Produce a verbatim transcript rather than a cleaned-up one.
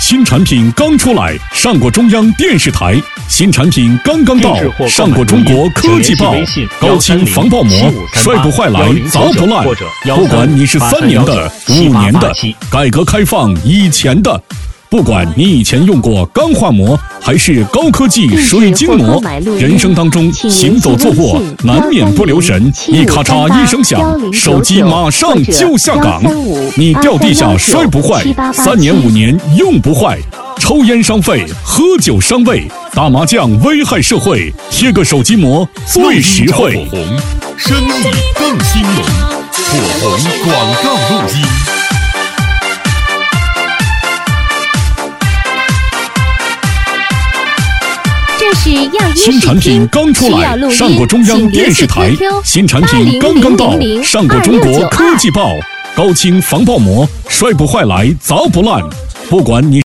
新产品刚出来，上过中央电视台；新产品刚刚到，上过中国科技报。高清防爆膜，摔不坏来，砸不烂。不管你是三年的、五年的，改革开放以前的。不管你以前用过钢化膜还是高科技水晶膜，人生当中行走坐卧难免不留神，一咔嚓一声响，手机马上就下岗。你掉地下摔不坏，三年五年用不坏。抽烟伤肺，喝酒伤胃，打麻将危害社会，贴个手机膜最实惠。 火红，生意更兴隆。火红广告录音。 新产品刚出来，上过中央电视台；新产品刚刚到，上过中国科技报。高清防爆膜，摔不坏来，砸不烂。不管你